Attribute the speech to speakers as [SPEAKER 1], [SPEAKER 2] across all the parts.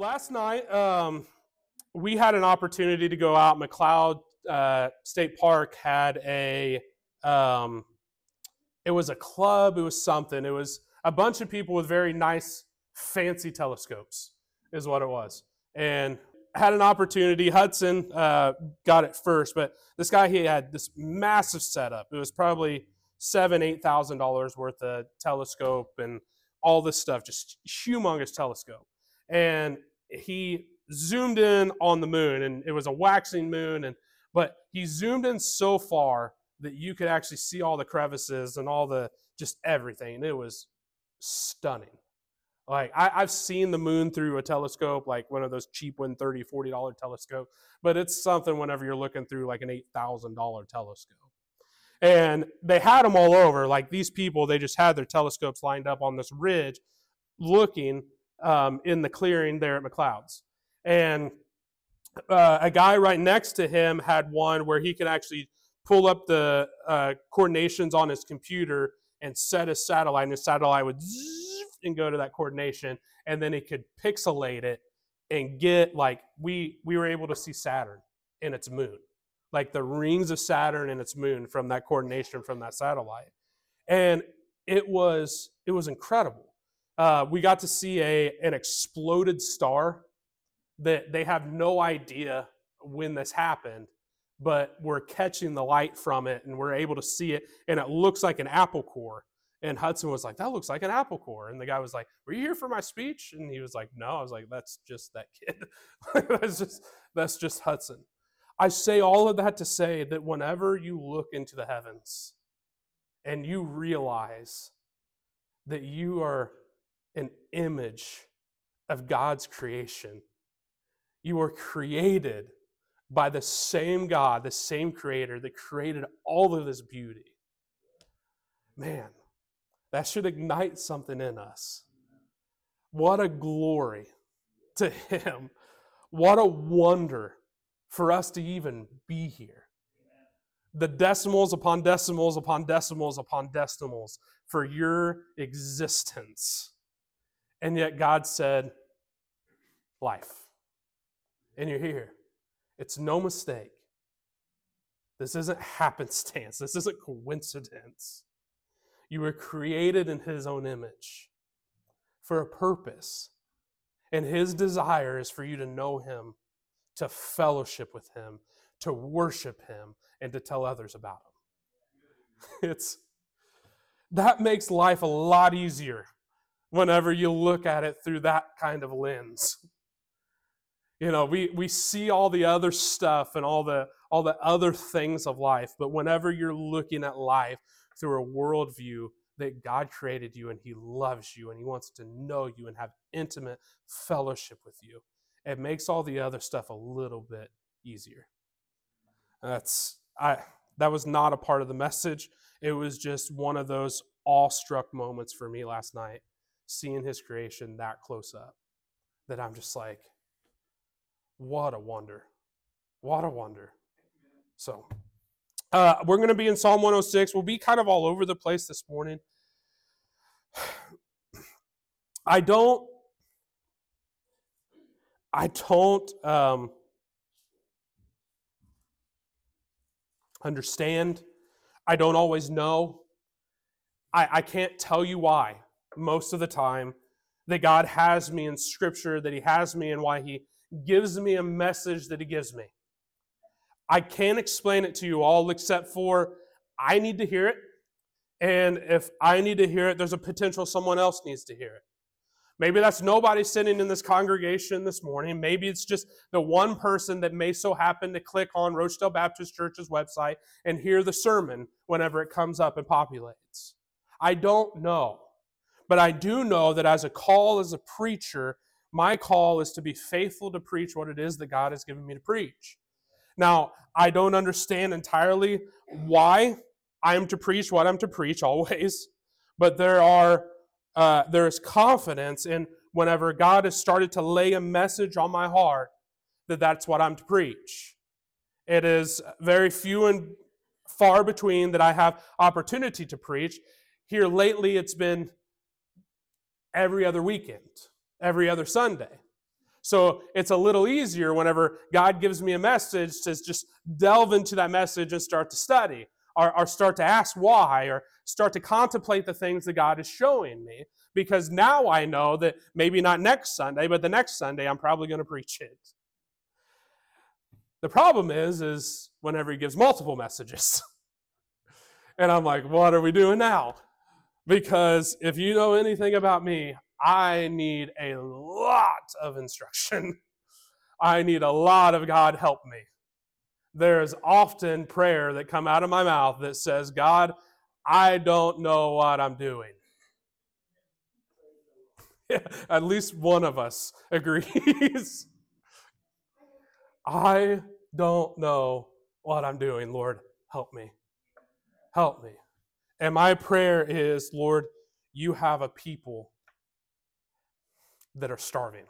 [SPEAKER 1] last night we had an opportunity to go out. McLeod State Park had it was a club, it was something. It was a bunch of people with very nice, fancy telescopes, is what it was. And had an opportunity. Hudson got it first, but this guy, he had this massive setup. It was probably $8,000 worth of telescope and all this stuff, just humongous telescope. And he zoomed in on the moon, and it was a waxing moon, but he zoomed in so far that you could actually see all the crevices and all the just everything. It was stunning. Like I've seen the moon through a telescope, like one of those cheap one, $30, $40 telescope, but it's something whenever you're looking through like an $8,000 telescope. And they had them all over. Like these people, they just had their telescopes lined up on this ridge looking in the clearing there at McLeod's. And a guy right next to him had one where he could actually pull up the coordinations on his computer and set his satellite, and his satellite would zzz and go to that coordination, and then he could pixelate it and get, like, we were able to see Saturn and its moon, like the rings of Saturn and its moon from that coordination from that satellite. And it was incredible. We got to see an exploded star that they have no idea when this happened, but we're catching the light from it and we're able to see it, and it looks like an apple core. And Hudson was like, that looks like an apple core. And the guy was like, were you here for my speech? And he was like, no. I was like, that's just that kid. that's just Hudson. I say all of that to say that whenever you look into the heavens and you realize that you are an image of God's creation, you are created by the same God, the same creator that created all of this beauty. Man, that should ignite something in us. What a glory to him. What a wonder for us to even be here. The decimals upon decimals upon decimals upon decimals for your existence. And yet God said, life. And you're here. It's no mistake. This isn't happenstance. This isn't coincidence. You were created in his own image for a purpose. And his desire is for you to know him, to fellowship with him, to worship him, and to tell others about him. That makes life a lot easier whenever you look at it through that kind of lens. You know, we see all the other stuff and all the other things of life, but whenever you're looking at life through a worldview that God created you and he loves you and he wants to know you and have intimate fellowship with you, it makes all the other stuff a little bit easier. That was not a part of the message. It was just one of those awestruck moments for me last night, seeing his creation that close up, that I'm just like, what a wonder. What a wonder. So, we're going to be in Psalm 106. We'll be kind of all over the place this morning. I don't understand. I don't always know. I can't tell you why most of the time that God has me in Scripture, that he has me, and why he gives me a message that he gives me. I can't explain it to you all except for I need to hear it. And if I need to hear it, there's a potential someone else needs to hear it. Maybe that's nobody sitting in this congregation this morning. Maybe it's just the one person that may so happen to click on Rochdale Baptist Church's website and hear the sermon whenever it comes up and populates. I don't know. But I do know that as a preacher, my call is to be faithful to preach what it is that God has given me to preach. Now, I don't understand entirely why I am to preach what I'm to preach always, but there is confidence in whenever God has started to lay a message on my heart that that's what I'm to preach. It is very few and far between that I have opportunity to preach. Here lately, it's been every other weekend, every other Sunday. So it's a little easier whenever God gives me a message to just delve into that message and start to study, or start to ask why, or start to contemplate the things that God is showing me. Because now I know that maybe not next Sunday, but the next Sunday I'm probably going to preach it. The problem is whenever he gives multiple messages. And I'm like, what are we doing now? Because if you know anything about me, I need a lot of instruction. I need a lot of God help me. There is often prayer that come out of my mouth that says, God, I don't know what I'm doing. At least one of us agrees. I don't know what I'm doing. Lord, help me. Help me. And my prayer is, Lord, you have a people that are starving.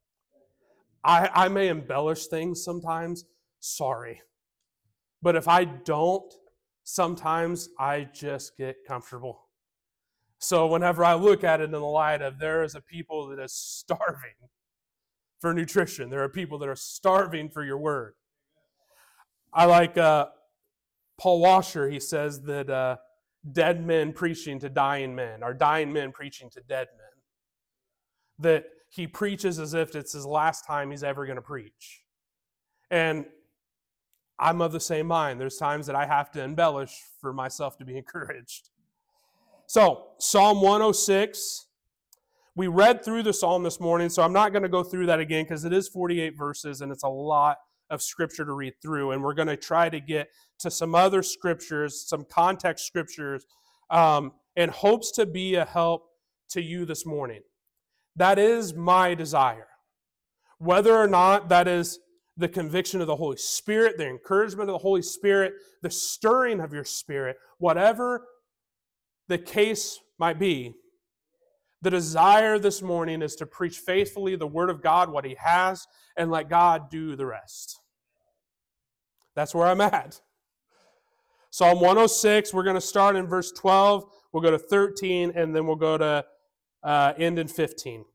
[SPEAKER 1] I may embellish things sometimes. Sorry. But if I don't, sometimes I just get comfortable. So whenever I look at it in the light of there is a people that is starving for nutrition, there are people that are starving for your word. I like Paul Washer. He says that dead men preaching to dying men, or dying men preaching to dead men. That he preaches as if it's his last time he's ever going to preach. And I'm of the same mind. There's times that I have to embellish for myself to be encouraged. So, Psalm 106. We read through the psalm this morning, so I'm not going to go through that again because it is 48 verses and it's a lot of scripture to read through. And we're going to try to get to some other scriptures, some context scriptures, in hopes to be a help to you this morning. That is my desire. Whether or not that is the conviction of the Holy Spirit, the encouragement of the Holy Spirit, the stirring of your spirit, whatever the case might be, the desire this morning is to preach faithfully the Word of God, what He has, and let God do the rest. That's where I'm at. Psalm 106, we're going to start in verse 12, we'll go to 13, and then we'll go to end in 15.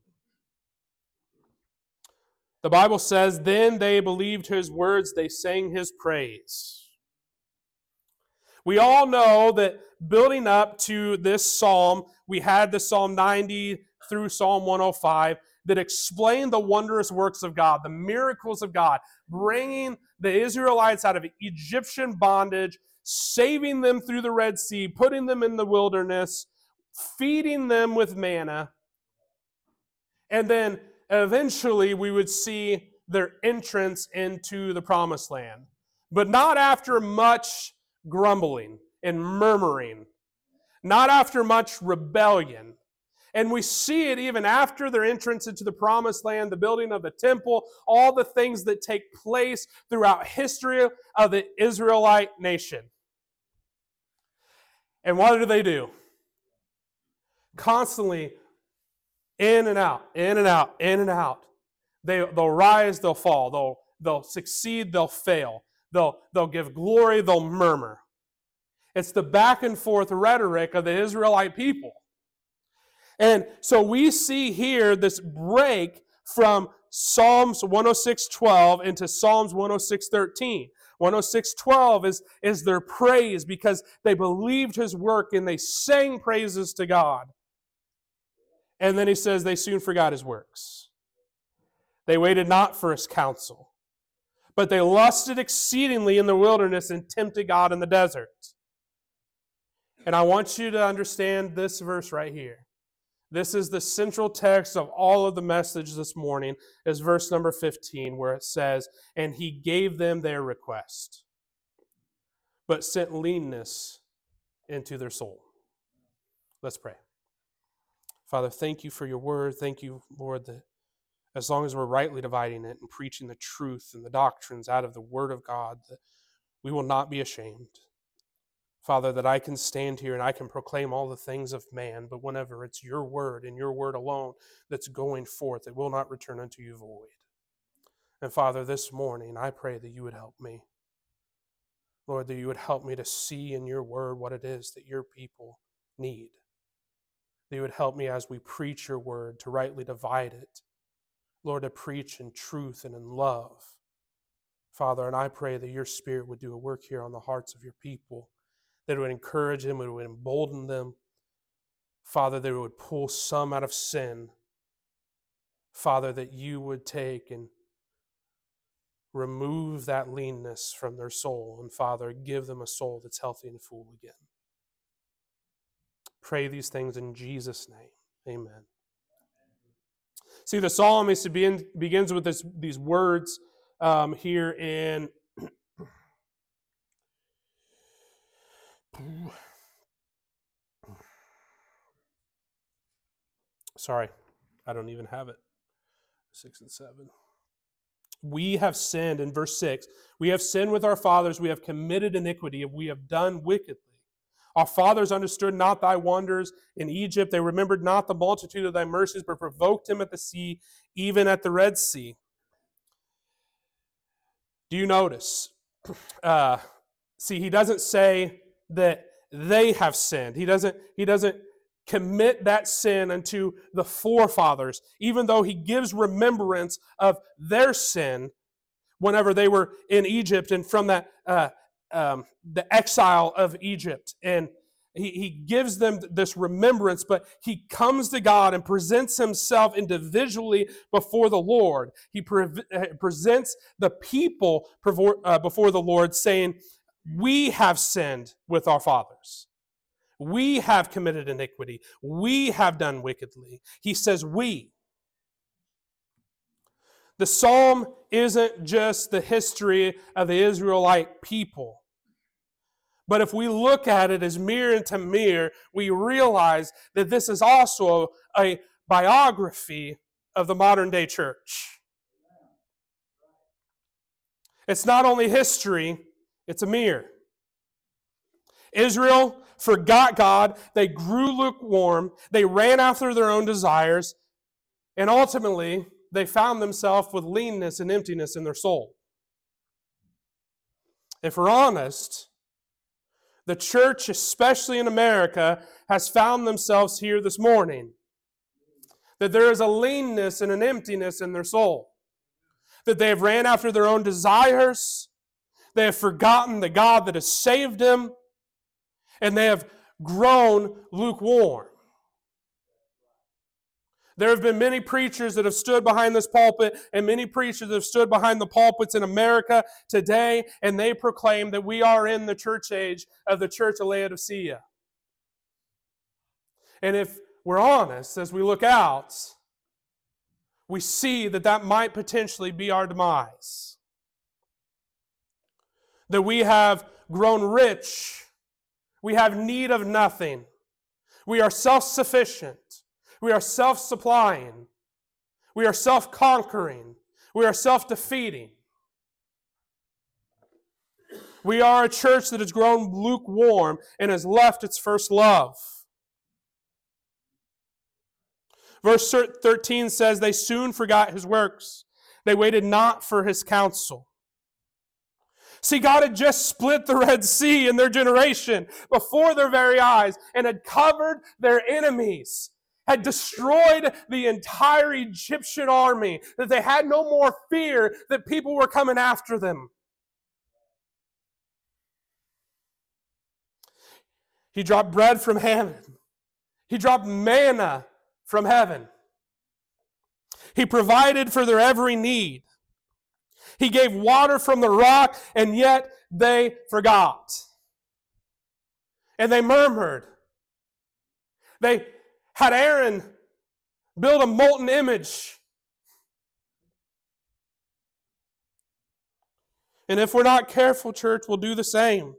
[SPEAKER 1] The Bible says, then they believed His words, they sang His praise. We all know that building up to this psalm, we had the Psalm 90 through Psalm 105 that explained the wondrous works of God, the miracles of God, bringing the Israelites out of Egyptian bondage, saving them through the Red Sea, putting them in the wilderness, feeding them with manna. And then eventually we would see their entrance into the promised land. But not after much grumbling and murmuring, not after much rebellion. And we see it even after their entrance into the promised land, the building of the temple, all the things that take place throughout history of the Israelite nation. And what do? Constantly in and out, in and out, in and out. They'll rise, they'll fall. They'll succeed, they'll fail. They'll give glory, they'll murmur. It's the back and forth rhetoric of the Israelite people. And so we see here this break from Psalms 106:12 into Psalms 106:13. 106:12 is their praise because they believed His work and they sang praises to God. And then he says they soon forgot His works. They waited not for His counsel, but they lusted exceedingly in the wilderness and tempted God in the desert. And I want you to understand this verse right here. This is the central text of all of the message this morning, is verse number 15, where it says, and He gave them their request, but sent leanness into their soul. Let's pray. Father, thank You for Your word. Thank You, Lord, that as long as we're rightly dividing it and preaching the truth and the doctrines out of the Word of God, that we will not be ashamed. Father, that I can stand here and I can proclaim all the things of man, but whenever it's Your word and Your word alone that's going forth, it will not return unto You void. And Father, this morning I pray that You would help me. Lord, that You would help me to see in Your word what it is that Your people need. That You would help me as we preach Your word to rightly divide it Lord, to preach in truth and in love. Father, and I pray that your Spirit would do a work here on the hearts of your people, that it would encourage them, it would embolden them. Father, that it would pull some out of sin. Father, that you would take and remove that leanness from their soul. And Father, give them a soul that's healthy and full again. Pray these things in Jesus' name. Amen. See, the psalmist begins with these words here in sorry, I don't even have it. 6 and 7. We have sinned, in verse 6, we have sinned with our fathers, we have committed iniquity, and we have done wickedly. Our fathers understood not thy wonders in Egypt. They remembered not the multitude of thy mercies, but provoked him at the sea, even at the Red Sea. Do you notice? See, he doesn't say that they have sinned. He doesn't commit that sin unto the forefathers, even though he gives remembrance of their sin whenever they were in Egypt and from that the exile of Egypt. And he gives them this remembrance, but he comes to God and presents himself individually before the Lord. He presents the people before the Lord, saying, we have sinned with our fathers. We have committed iniquity. We have done wickedly. He says we. The psalm isn't just the history of the Israelite people. But if we look at it as mirror to mirror, we realize that this is also a biography of the modern day church. It's not only history, it's a mirror. Israel forgot God, they grew lukewarm, they ran after their own desires, and ultimately they found themselves with leanness and emptiness in their soul. If we're honest, the church, especially in America, has found themselves here this morning. That there is a leanness and an emptiness in their soul. That they have ran after their own desires. They have forgotten the God that has saved them. And they have grown lukewarm. There have been many preachers that have stood behind this pulpit and many preachers that have stood behind the pulpits in America today, and they proclaim that we are in the church age of the church of Laodicea. And if we're honest, as we look out, we see that that might potentially be our demise. That we have grown rich. We have need of nothing. We are self-sufficient. We are self-supplying. We are self-conquering. We are self-defeating. We are a church that has grown lukewarm and has left its first love. Verse 13 says, they soon forgot his works. They waited not for his counsel. See, God had just split the Red Sea in their generation before their very eyes and had covered their enemies. Had destroyed the entire Egyptian army, that they had no more fear that people were coming after them. He dropped bread from heaven. He dropped manna from heaven. He provided for their every need. He gave water from the rock, and yet they forgot. And they murmured. They had Aaron build a molten image. And if we're not careful, church, we'll do the same.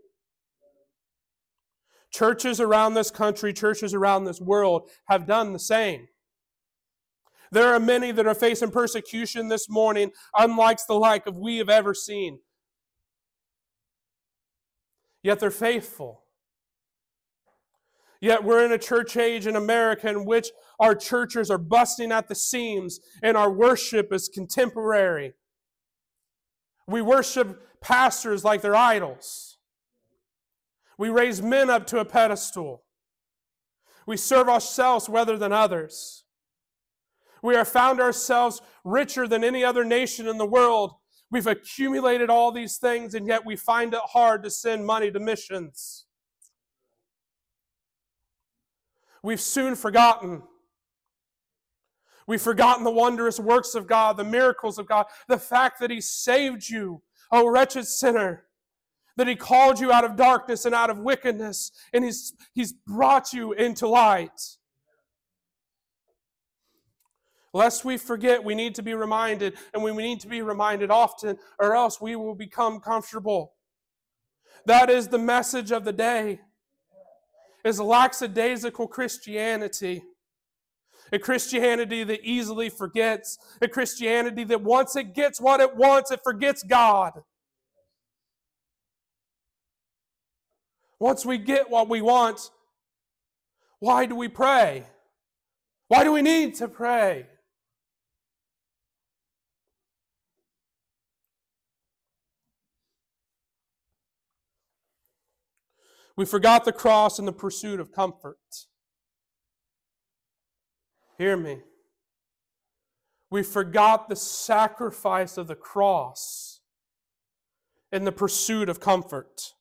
[SPEAKER 1] Churches around this country, churches around this world have done the same. There are many that are facing persecution this morning, unlike the like of we have ever seen. Yet they're faithful. Yet we're in a church age in America in which our churches are busting at the seams and our worship is contemporary. We worship pastors like they're idols. We raise men up to a pedestal. We serve ourselves rather than others. We have found ourselves richer than any other nation in the world. We've accumulated all these things, and yet we find it hard to send money to missions. We've soon forgotten. We've forgotten the wondrous works of God, the miracles of God, the fact that He saved you, O wretched sinner, that He called you out of darkness and out of wickedness, and He's brought you into light. Lest we forget, we need to be reminded, and we need to be reminded often, or else we will become comfortable. That is the message of the day, is lackadaisical Christianity. A Christianity that easily forgets. A Christianity that once it gets what it wants, it forgets God. Once we get what we want, why do we pray? Why do we need to pray? We forgot the cross in the pursuit of comfort. Hear me. We forgot the sacrifice of the cross in the pursuit of comfort.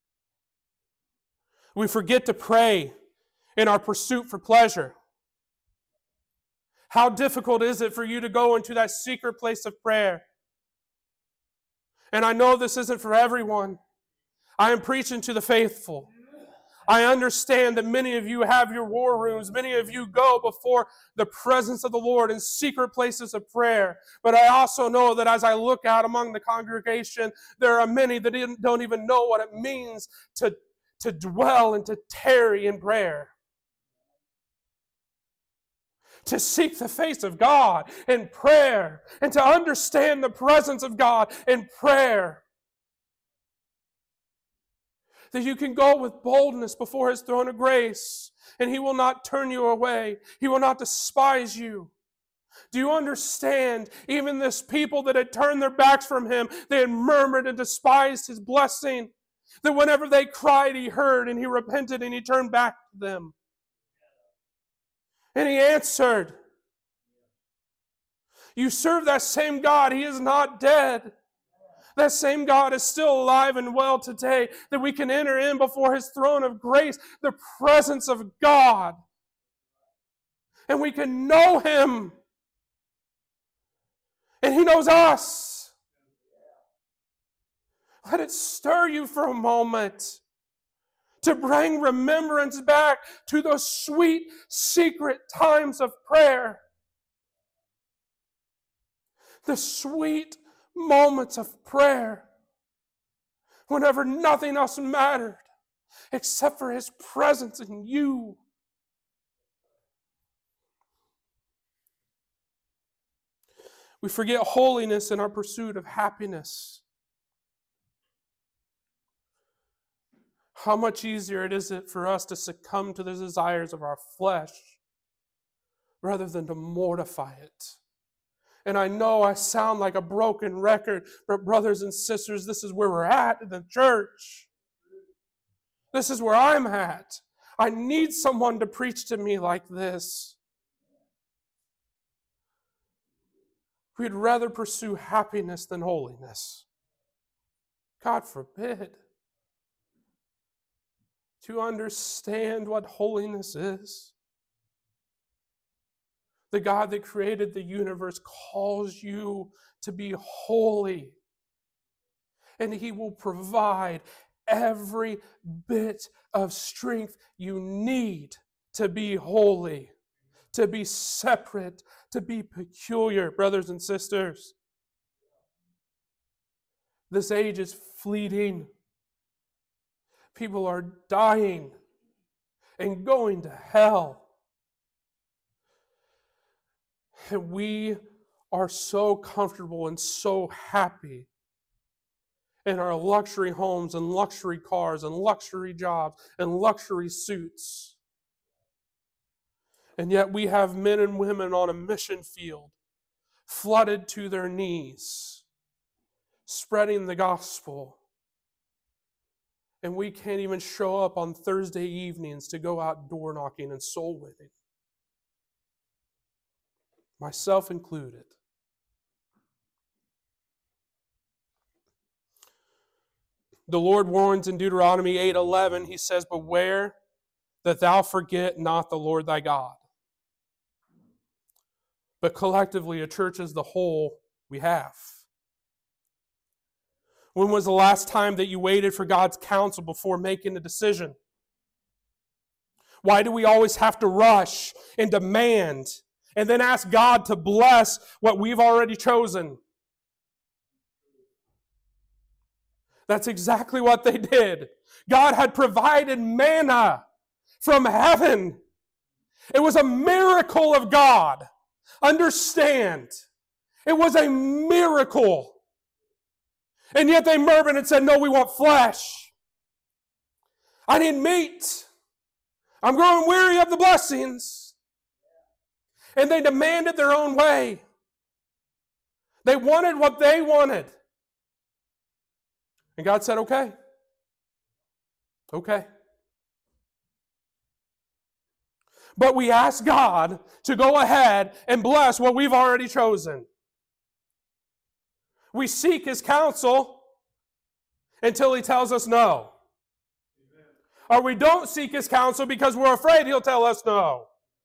[SPEAKER 1] We forget to pray in our pursuit for pleasure. How difficult is it for you to go into that secret place of prayer? And I know this isn't for everyone. I am preaching to the faithful. I understand that many of you have your war rooms. Many of you go before the presence of the Lord in secret places of prayer. But I also know that as I look out among the congregation, there are many that don't even know what it means to dwell and to tarry in prayer. To seek the face of God in prayer, and to understand the presence of God in prayer. That you can go with boldness before His throne of grace, and He will not turn you away. He will not despise you. Do you understand? Even this people that had turned their backs from Him, they had murmured and despised His blessing. That whenever they cried, He heard, and He repented, and He turned back to them. And He answered. You serve that same God. He is not dead. That same God is still alive and well today, that we can enter in before His throne of grace, the presence of God. And we can know Him. And He knows us. Let it stir you for a moment to bring remembrance back to those sweet, secret times of prayer. The sweet moments of prayer whenever nothing else mattered except for His presence in you. We forget holiness in our pursuit of happiness. How much easier it is for us to succumb to the desires of our flesh rather than to mortify it. And I know I sound like a broken record, but brothers and sisters, this is where we're at in the church. This is where I'm at. I need someone to preach to me like this. We'd rather pursue happiness than holiness. God forbid. To understand what holiness is. The God that created the universe calls you to be holy. And He will provide every bit of strength you need to be holy, to be separate, to be peculiar, brothers and sisters. This age is fleeting. People are dying and going to hell. And we are so comfortable and so happy in our luxury homes and luxury cars and luxury jobs and luxury suits. And yet we have men and women on a mission field, flooded to their knees, spreading the gospel. And we can't even show up on Thursday evenings to go out door knocking and soul winning. myself included. The Lord warns in Deuteronomy 8:11, He says, "Beware that thou forget not the Lord thy God." But collectively, a church as the whole, we have. When was the last time that you waited for God's counsel before making a decision? Why do we always have to rush and demand and then ask God to bless what we've already chosen? That's exactly what they did. God had provided manna from heaven. It was a miracle of God. Understand, it was a miracle. And yet they murmured and said, "No, we want flesh. I need meat. I'm growing weary of the blessings." And they demanded their own way. They wanted what they wanted. And God said, "Okay. Okay." But we ask God to go ahead and bless what we've already chosen. We seek His counsel until He tells us no. Or we don't seek His counsel because we're afraid He'll tell us no.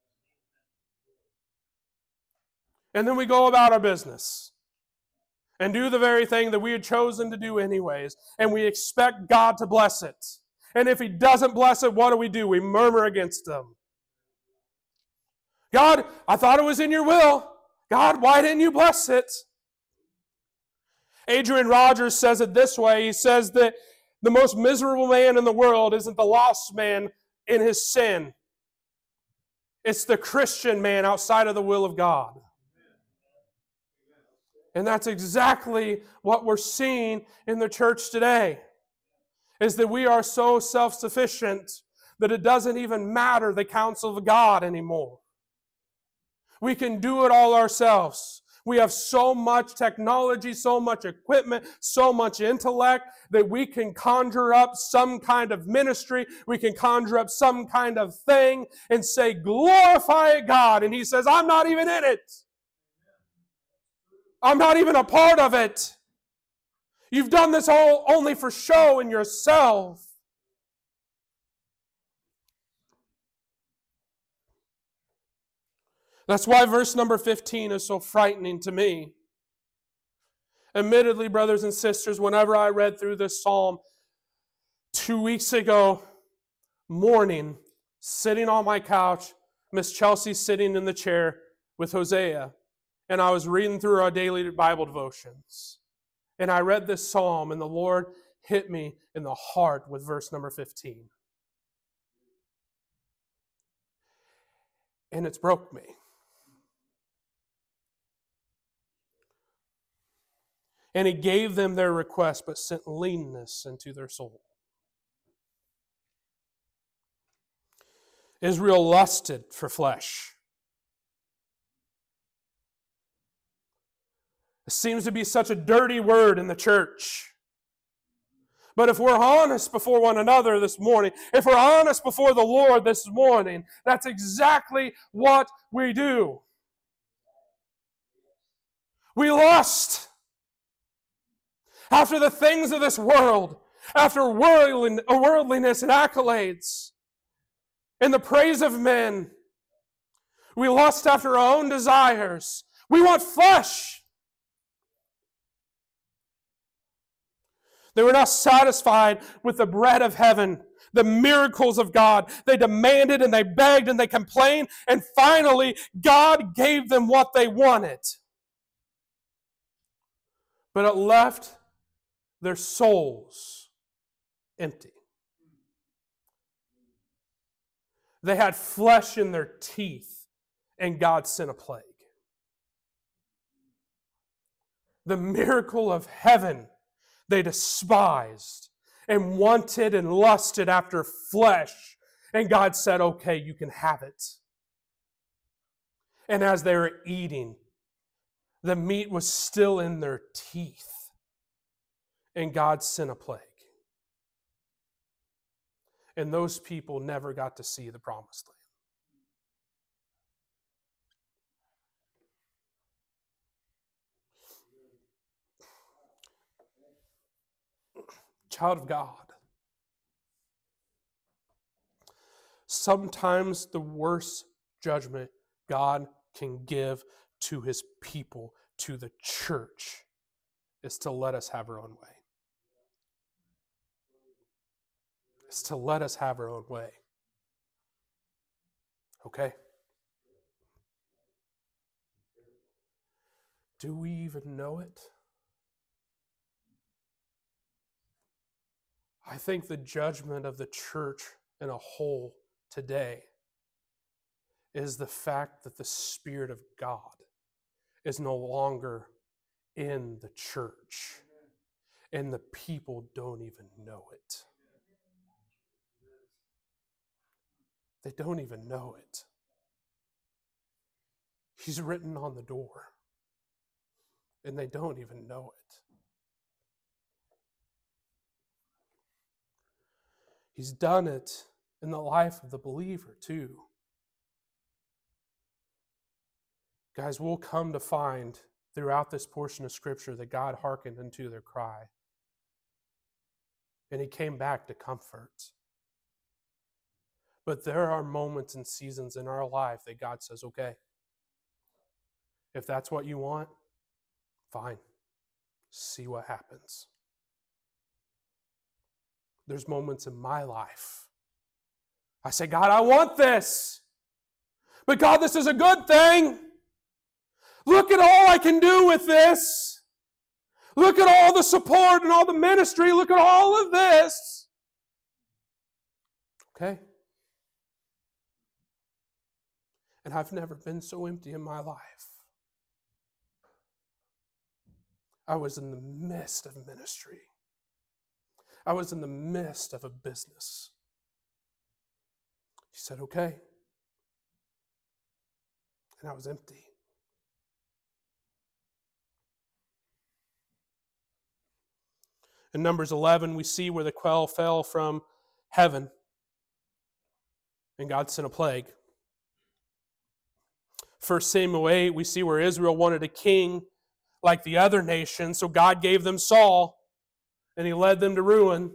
[SPEAKER 1] And then we go about our business and do the very thing that we had chosen to do anyways, and we expect God to bless it. And if He doesn't bless it, what do? We murmur against Him. "God, I thought it was in your will. God, why didn't you bless it?" Adrian Rogers says it this way. He says that the most miserable man in the world isn't the lost man in his sin. It's the Christian man outside of the will of God. And that's exactly what we're seeing in the church today, is that we are so self-sufficient that it doesn't even matter the counsel of God anymore. We can do it all ourselves. We have so much technology, so much equipment, so much intellect that we can conjure up some kind of ministry. We can conjure up some kind of thing and say, "Glorify God." And He says, "I'm not even in it. I'm not even a part of it. You've done this all only for show in yourself." That's why verse number 15 is so frightening to me. Admittedly, brothers and sisters, whenever I read through this psalm 2 weeks ago morning, sitting on my couch, Miss Chelsea sitting in the chair with Hosea, and I was reading through our daily Bible devotions. And I read this psalm, and the Lord hit me in the heart with verse number 15. And it's broke me. And He gave them their request, but sent leanness into their soul. Israel lusted for flesh. It seems to be such a dirty word in the church. But if we're honest before one another this morning, if we're honest before the Lord this morning, that's exactly what we do. We lust after the things of this world, after worldliness and accolades, and the praise of men. We lust after our own desires. We want flesh. They were not satisfied with the bread of heaven, the miracles of God. They demanded and they begged and they complained, and finally God gave them what they wanted. But it left their souls empty. They had flesh in their teeth, and God sent a plague. The miracle of heaven they despised and wanted and lusted after flesh. And God said, "Okay, you can have it." And as they were eating, the meat was still in their teeth. And God sent a plague. And those people never got to see the promised land. Child of God, sometimes the worst judgment God can give to his people, to the church, is to let us have our own way. It's to let us have our own way. Okay? Do we even know it? I think the judgment of the church in a whole today is the fact that the Spirit of God is no longer in the church, and the people don't even know it. They don't even know it. He's written on the door, and they don't even know it. He's done it in the life of the believer too. Guys, we'll come to find throughout this portion of Scripture that God hearkened unto their cry. And he came back to comfort. But there are moments and seasons in our life that God says, okay, if that's what you want, fine. See what happens. There's moments in my life. I say, God, I want this. But God, this is a good thing. Look at all I can do with this. Look at all the support and all the ministry. Look at all of this. Okay? And I've never been so empty in my life. I was in the midst of ministry. I was in the midst of a business. He said, okay. And I was empty. In Numbers 11, we see where the quail fell from heaven and God sent a plague. 1 Samuel 8, we see where Israel wanted a king like the other nations, so God gave them Saul, and he led them to ruin.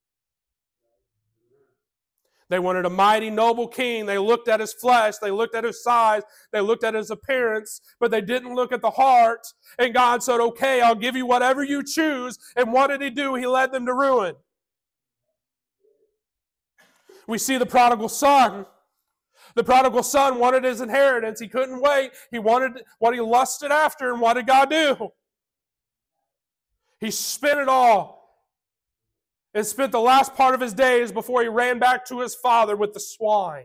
[SPEAKER 1] They wanted a mighty, noble king. They looked at his flesh. They looked at his size. They looked at his appearance, but they didn't look at the heart. And God said, okay, I'll give you whatever you choose. And what did he do? He led them to ruin. We see the prodigal son. The prodigal son wanted his inheritance. He couldn't wait. He wanted what he lusted after. And what did God do? He spent it all. And spent the last part of his days before he ran back to his father with the swine.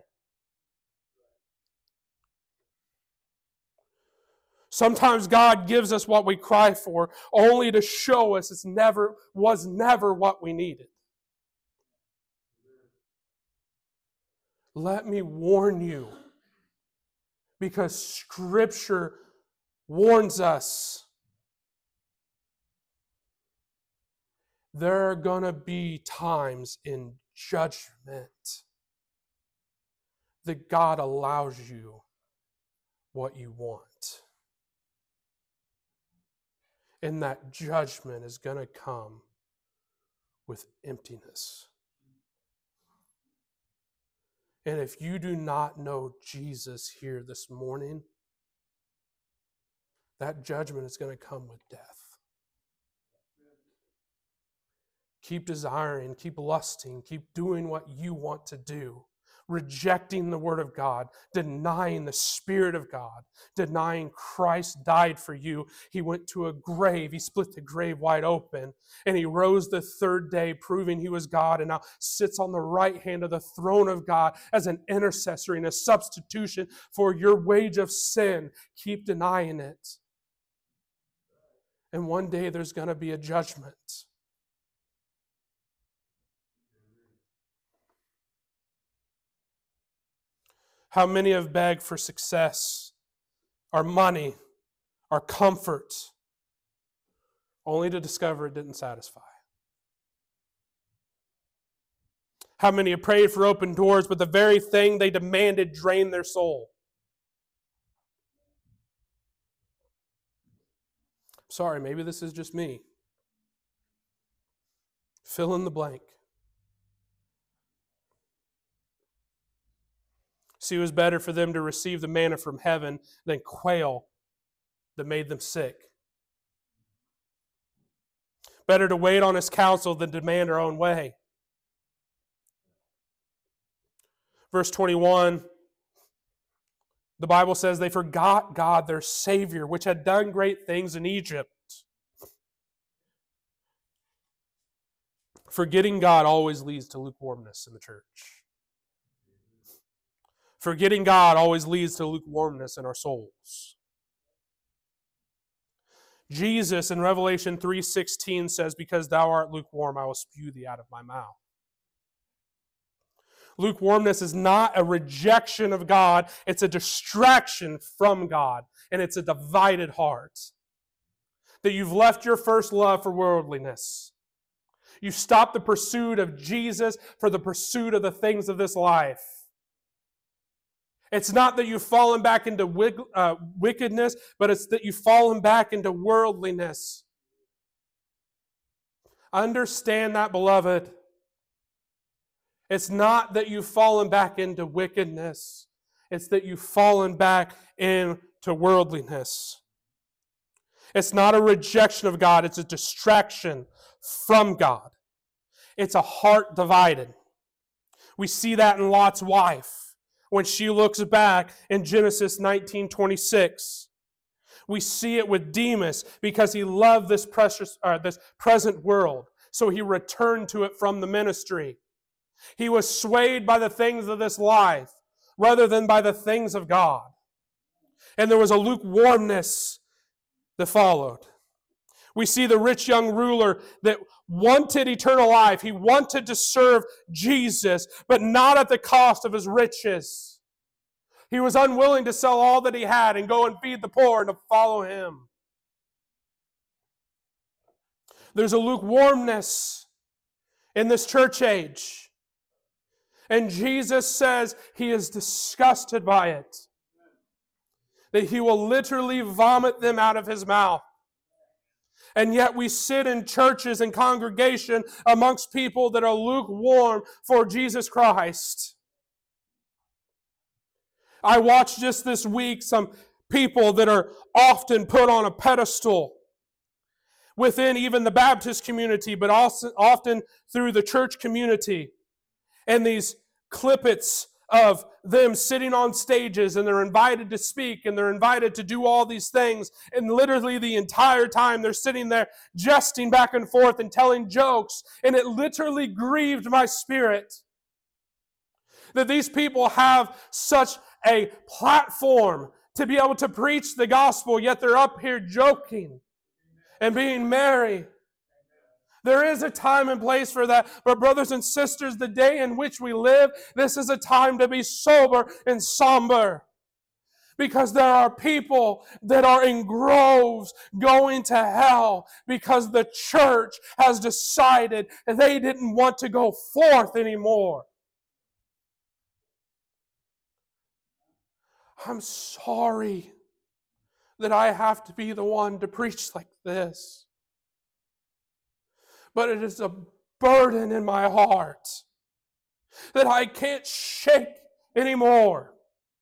[SPEAKER 1] Sometimes God gives us what we cry for, only to show us it was never what we needed. Let me warn you, because Scripture warns us. There are going to be times in judgment that God allows you what you want. And that judgment is going to come with emptiness. And if you do not know Jesus here this morning, that judgment is going to come with death. Keep desiring, keep lusting, keep doing what you want to do, rejecting the Word of God, denying the Spirit of God, denying Christ died for you. He went to a grave, he split the grave wide open, and he rose the third day, proving he was God, and now sits on the right hand of the throne of God as an intercessor and a substitution for your wage of sin. Keep denying it. And one day there's going to be a judgment. How many have begged for success, our money, our comfort, only to discover it didn't satisfy? How many have prayed for open doors, but the very thing they demanded drained their soul? Sorry, maybe this is just me. Fill in the blank. See, it was better for them to receive the manna from heaven than quail that made them sick. Better to wait on his counsel than demand our own way. Verse 21, the Bible says they forgot God, their Savior, which had done great things in Egypt. Forgetting God always leads to lukewarmness in the church. Forgetting God always leads to lukewarmness in our souls. Jesus in Revelation 3:16 says, because thou art lukewarm, I will spew thee out of my mouth. Lukewarmness is not a rejection of God, it's a distraction from God, and it's a divided heart. That you've left your first love for worldliness. You stopped the pursuit of Jesus for the pursuit of the things of this life. It's not that you've fallen back into wickedness, but it's that you've fallen back into worldliness. Understand that, beloved. It's not that you've fallen back into wickedness. It's that you've fallen back into worldliness. It's not a rejection of God. It's a distraction from God. It's a heart divided. We see that in Lot's wife when she looks back in Genesis 19:26. We see it with Demas because he loved this present world, so he returned to it from the ministry. He was swayed by the things of this life rather than by the things of God. And there was a lukewarmness that followed. We see the rich young ruler that wanted eternal life. He wanted to serve Jesus, but not at the cost of his riches. He was unwilling to sell all that he had and go and feed the poor and to follow him. There's a lukewarmness in this church age. And Jesus says he is disgusted by it. That he will literally vomit them out of his mouth. And yet we sit in churches and congregation amongst people that are lukewarm for Jesus Christ. I watched just this week some people that are often put on a pedestal within even the Baptist community, but also often through the church community. And these clippets of them sitting on stages, and they're invited to speak, and they're invited to do all these things, and literally the entire time they're sitting there jesting back and forth and telling jokes, and it literally grieved my spirit that these people have such a platform to be able to preach the gospel, yet they're up here joking and being merry. There is a time and place for that. But brothers and sisters, the day in which we live, this is a time to be sober and somber. Because there are people that are in groves going to hell because the church has decided that they didn't want to go forth anymore. I'm sorry that I have to be the one to preach like this. But it is a burden in my heart that I can't shake anymore.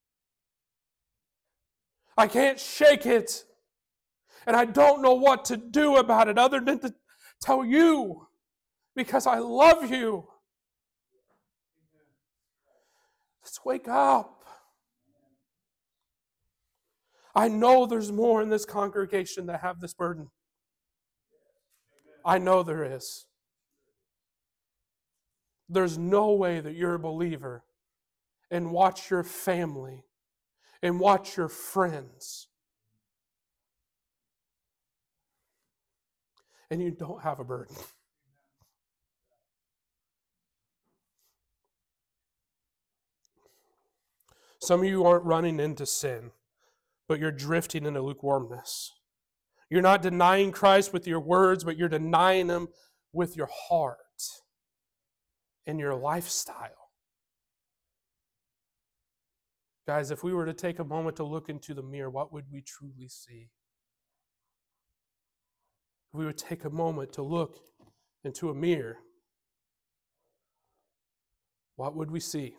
[SPEAKER 1] I can't shake it. And I don't know what to do about it other than to tell you because I love you. Let's wake up. I know there's more in this congregation that have this burden. I know there is. There's no way that you're a believer and watch your family and watch your friends and you don't have a burden. Some of you aren't running into sin, but you're drifting into lukewarmness. You're not denying Christ with your words, but you're denying Him with your heart and your lifestyle. Guys, if we were to take a moment to look into the mirror, what would we truly see? If we would take a moment to look into a mirror, what would we see?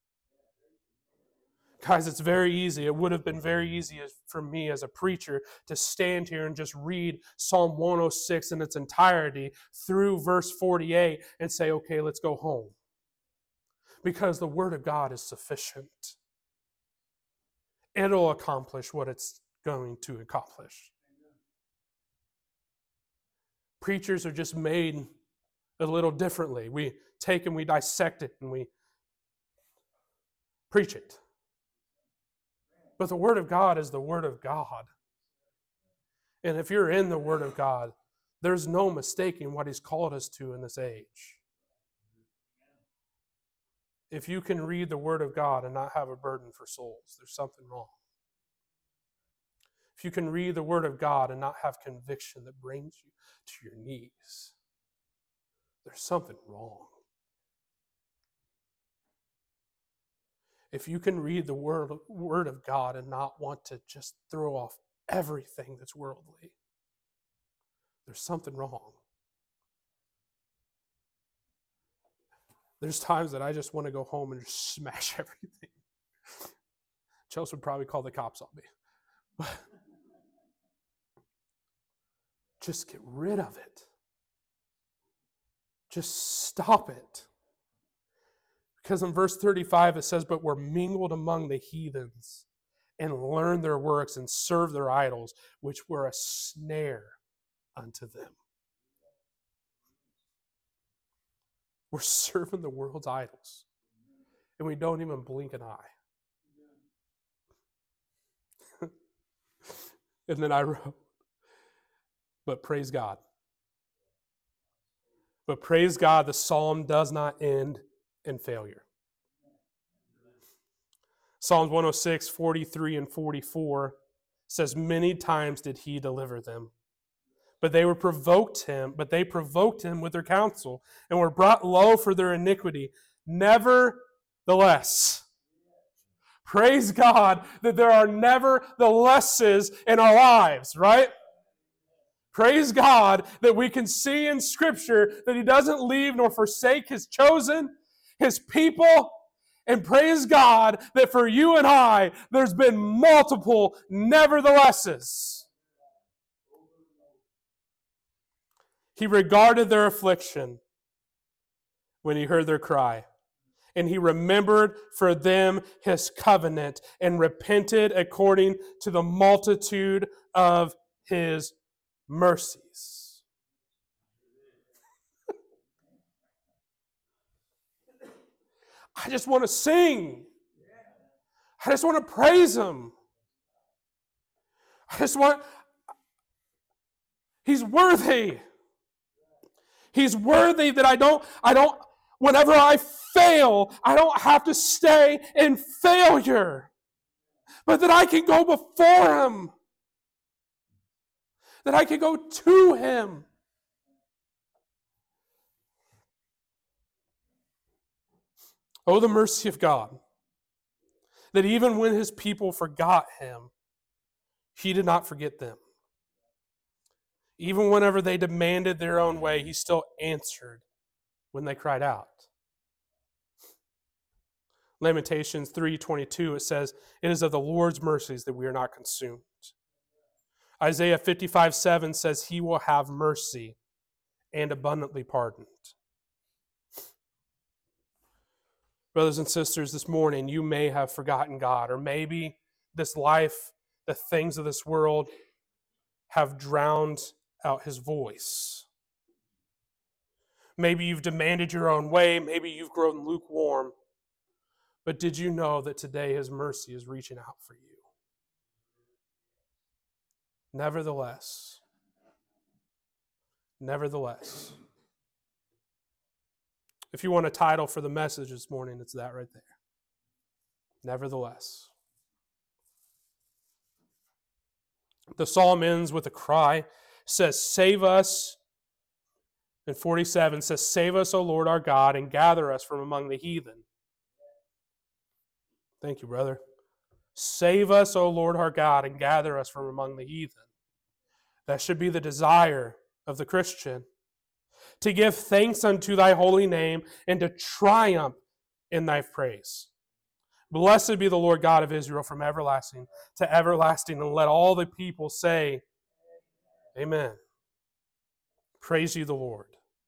[SPEAKER 1] Guys, it's very easy. It would have been very easy for me as a preacher to stand here and just read Psalm 106 in its entirety through verse 48 and say, okay, let's go home. Because the Word of God is sufficient. It'll accomplish what it's going to accomplish. Preachers are just made a little differently. We take and we dissect it and we preach it. But the Word of God is the Word of God. And if you're in the Word of God, there's no mistaking what He's called us to in this age. If you can read the Word of God and not have a burden for souls, there's something wrong. If you can read the Word of God and not have conviction that brings you to your knees, there's something wrong. If you can read the Word of God and not want to just throw off everything that's worldly, there's something wrong. There's times that I just want to go home and just smash everything. Chelsea would probably call the cops on me. But just get rid of it. Just stop it. Because in verse 35 it says, but were mingled among the heathens and learned their works and served their idols, which were a snare unto them. We're serving the world's idols, and we don't even blink an eye. And then I wrote, but praise God. But praise God, the psalm does not end in failure. Psalms 106, 43 and 44 says, many times did he deliver them. But they provoked him with their counsel, and were brought low for their iniquity. Nevertheless, praise God that there are neverthelesses in our lives, right? Praise God that we can see in Scripture that He doesn't leave nor forsake His chosen, His people. And praise God that for you and I, there's been multiple neverthelesses. He regarded their affliction when He heard their cry. And He remembered for them His covenant and repented according to the multitude of His mercies. I just want to sing. I just want to praise Him. He's worthy. He's worthy that I don't, whenever I fail, I don't have to stay in failure, but that I can go before Him, that I can go to Him. Oh, the mercy of God, that even when His people forgot Him, He did not forget them. Even whenever they demanded their own way, He still answered when they cried out. Lamentations 3:22, it says, it is of the Lord's mercies that we are not consumed. Isaiah 55:7 says, He will have mercy and abundantly pardoned. Brothers and sisters, this morning you may have forgotten God, or maybe this life, the things of this world have drowned out His voice. Maybe you've demanded your own way, maybe you've grown lukewarm, but did you know that today His mercy is reaching out for you? Nevertheless, if you want a title for the message this morning, it's that right there. Nevertheless. The psalm ends with a cry, says, save us. And 47 says, save us, O Lord our God, and gather us from among the heathen. Thank you, brother. Save us, O Lord our God, and gather us from among the heathen. That should be the desire of the Christian. To give thanks unto Thy holy name and to triumph in thy praise. Blessed be the Lord God of Israel from everlasting to everlasting, and let all the people say, Amen. Praise you, the Lord.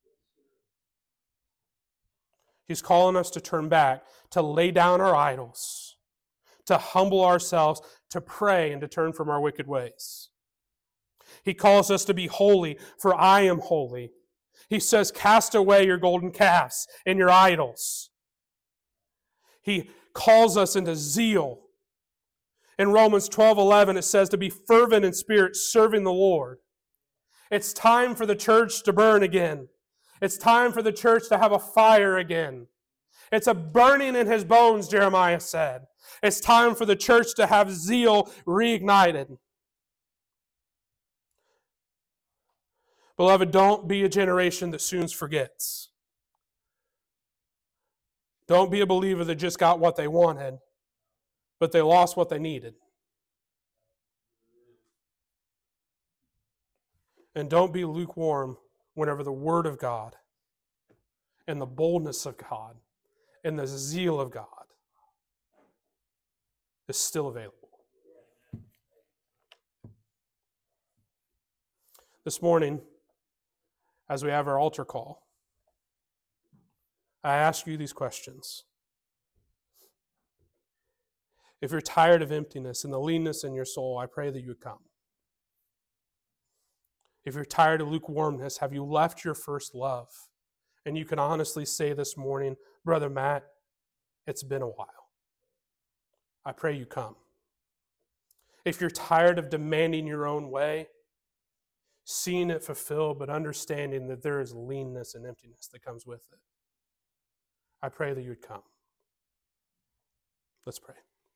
[SPEAKER 1] He's calling us to turn back, to lay down our idols, to humble ourselves, to pray, and to turn from our wicked ways. He calls us to be holy, for I am holy. He says, cast away your golden calves and your idols. He calls us into zeal. In Romans 12:11, it says to be fervent in spirit, serving the Lord. It's time for the church to burn again. It's time for the church to have a fire again. It's a burning in his bones, Jeremiah said. It's time for the church to have zeal reignited. Beloved, don't be a generation that soon forgets. Don't be a believer that just got what they wanted, but they lost what they needed. And don't be lukewarm whenever the Word of God and the boldness of God and the zeal of God is still available. This morning, as we have our altar call, I ask you these questions. If you're tired of emptiness and the leanness in your soul, I pray that you would come. If you're tired of lukewarmness, have you left your first love? And you can honestly say this morning, Brother Matt, it's been a while. I pray you come. If you're tired of demanding your own way, seeing it fulfilled, but understanding that there is leanness and emptiness that comes with it, I pray that you would come. Let's pray.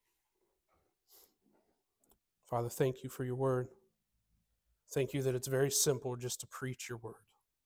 [SPEAKER 1] Father, thank you for your word. Thank you that it's very simple just to preach your word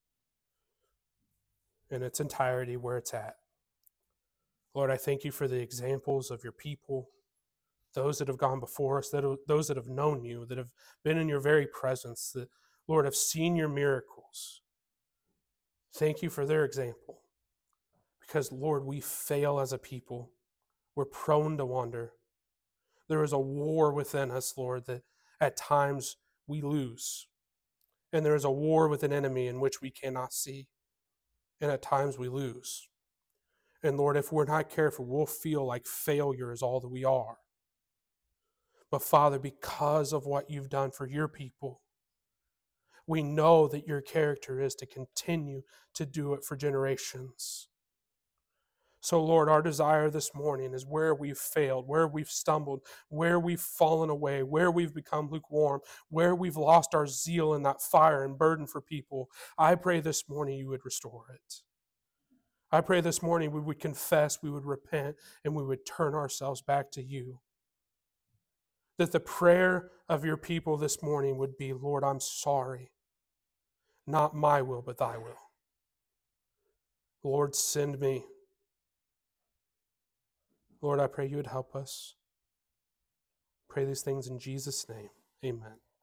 [SPEAKER 1] in its entirety where it's at. Lord, I thank you for the examples of your people, those that have gone before us, those that have known you, that have been in your very presence, that, Lord, have seen your miracles. Thank you for their example. Because, Lord, we fail as a people. We're prone to wander. There is a war within us, Lord, that at times we lose. And there is a war with an enemy in which we cannot see. And at times we lose. And Lord, if we're not careful, we'll feel like failure is all that we are. But Father, because of what you've done for your people, we know that your character is to continue to do it for generations. So Lord, our desire this morning is where we've failed, where we've stumbled, where we've fallen away, where we've become lukewarm, where we've lost our zeal in that fire and burden for people. I pray this morning you would restore it. I pray this morning we would confess, we would repent, and we would turn ourselves back to you. That the prayer of your people this morning would be, Lord, I'm sorry. Not my will, but thy will. Lord, send me. Lord, I pray you would help us. Pray these things in Jesus' name. Amen.